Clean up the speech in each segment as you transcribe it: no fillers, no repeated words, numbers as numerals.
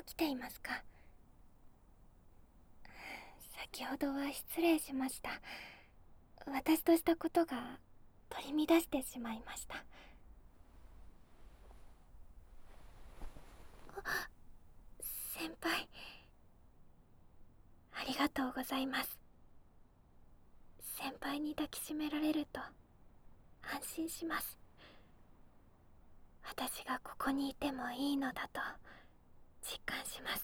起きていますか？先ほどは失礼しました。私としたことが取り乱してしまいました。先輩、ありがとうございます。先輩に抱きしめられると安心します。私がここにいてもいいのだと実感します。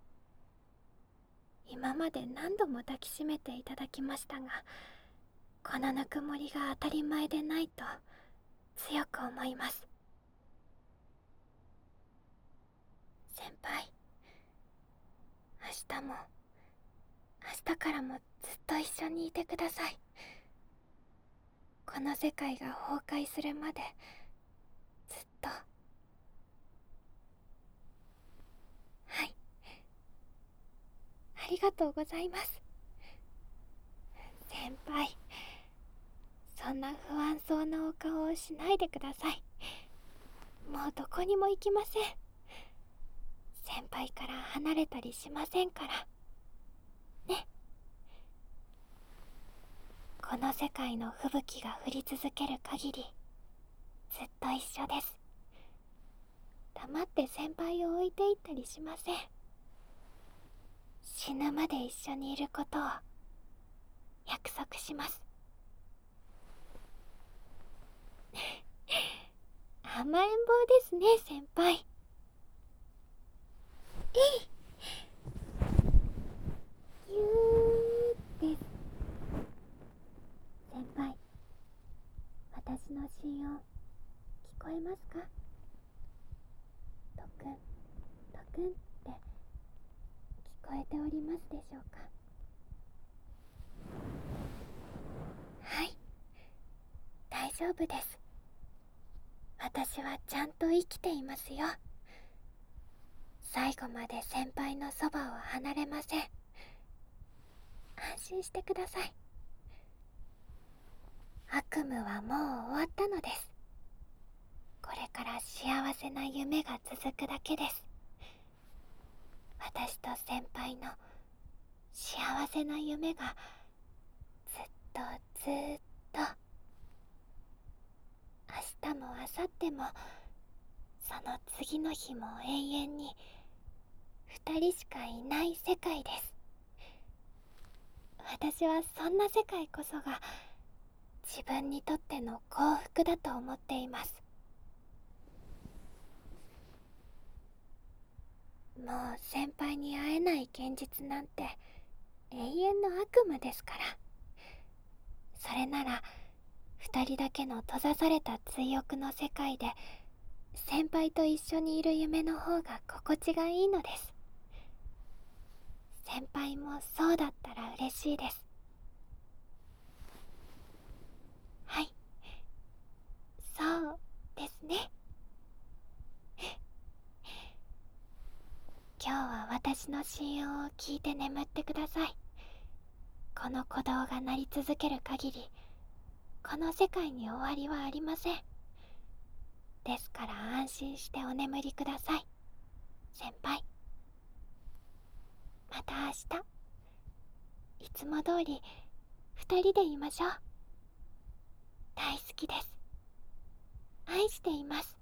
今まで何度も抱きしめていただきましたが、このぬくもりが当たり前でないと強く思います。先輩、明日も明日からもずっと一緒にいてください。この世界が崩壊するまでずっと。はい、ありがとうございます。先輩、そんな不安そうなお顔をしないでください。もうどこにも行きません。先輩から離れたりしませんからね。この世界の吹雪が降り続ける限りずっと一緒です。黙って先輩を置いていったりしません。死ぬまで一緒にいることを約束します。甘えん坊ですね、先輩。ぎゅーです。先輩、私の心音聞こえますか？とくん、とくんって聞こえておりますでしょうか？はい、大丈夫です。私はちゃんと生きていますよ。最後まで先輩のそばを離れません。安心してください。悪夢はもう終わったのです。これから幸せな夢が続くだけです。私と先輩の幸せな夢がずっとずっと、明日も明後日もその次の日も永遠に二人しかいない世界です。私はそんな世界こそが自分にとっての幸福だと思っています。もう先輩に会えない現実なんて永遠の悪夢ですから。それなら二人だけの閉ざされた追憶の世界で先輩と一緒にいる夢の方が心地がいいのです。先輩もそうだったら嬉しいです。はい、そうですね。今日は私の心音を聞いて眠ってください。この鼓動が鳴り続ける限りこの世界に終わりはありません。ですから安心してお眠りください、先輩。また明日いつも通り二人でいましょう。大好きです。愛しています。